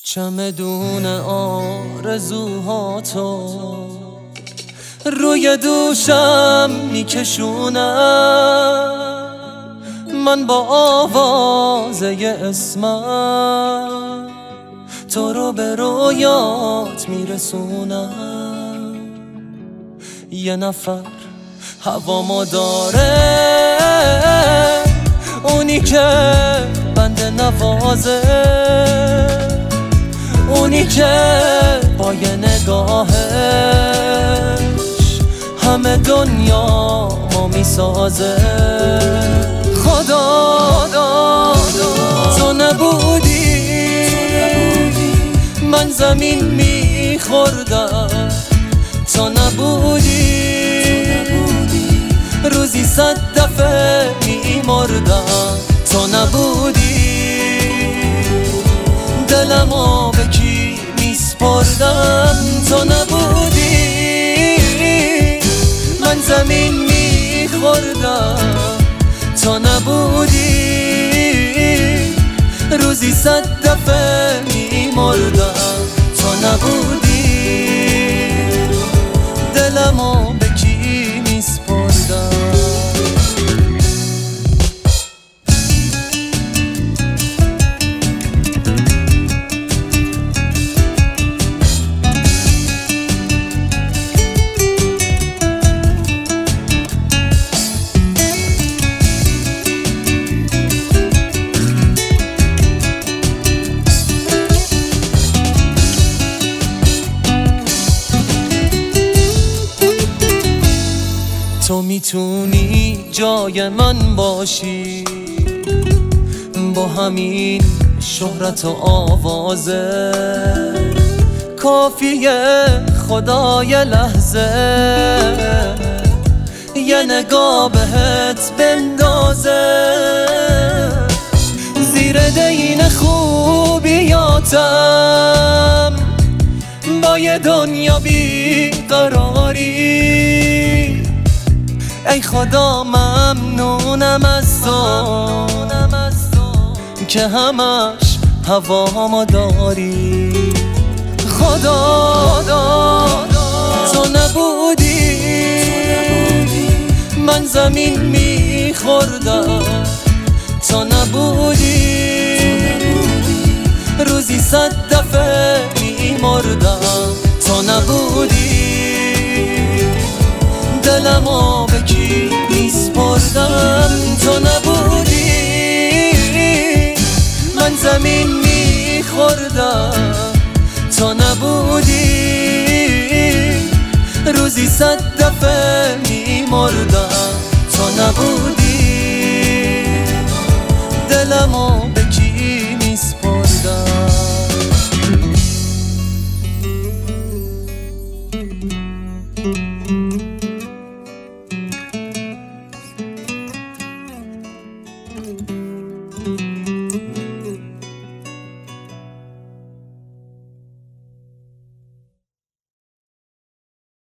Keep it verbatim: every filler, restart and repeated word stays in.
چمدون آرزوهاتو روی دوشم میکشونم، من با آوازه اسمم تو رو به رویات میرسونم. یه نفر هوامو داره، اونی که بنده نوازه، اونی که با یه نگاهش همه دنیا ما میسازه. خدا تو نبودی من زمین میخوردم، تو نبودی روزی صد دفعه میمردم، تو نبودی دلمو به کی میسپردم، تو نبودی من زمین میخوردم، تو نبودی روزی صد دفعه میمردم، تو نبودی دلمو به کی میسپردم. تو میتونی جای من باشی، با همین شهرت و آوازه کافیه خدای لحظه یه نگاه بهت بندازه. زیر دین خوبیاتم با یه دنیا بیقراری، ای خدا ممنونم از تو که همش هوامو داری. خدا تو نبودی من زمین میخوردم، تو نبودی روزی صد دفعه میمردم، تو نبودی دلمو به کی میسپردم، تو نبودی من زمین میخوردم، تو نبودی روزی صد دفعه میمردم، تو نبودی دلمو به کی میسپردم. Thank you.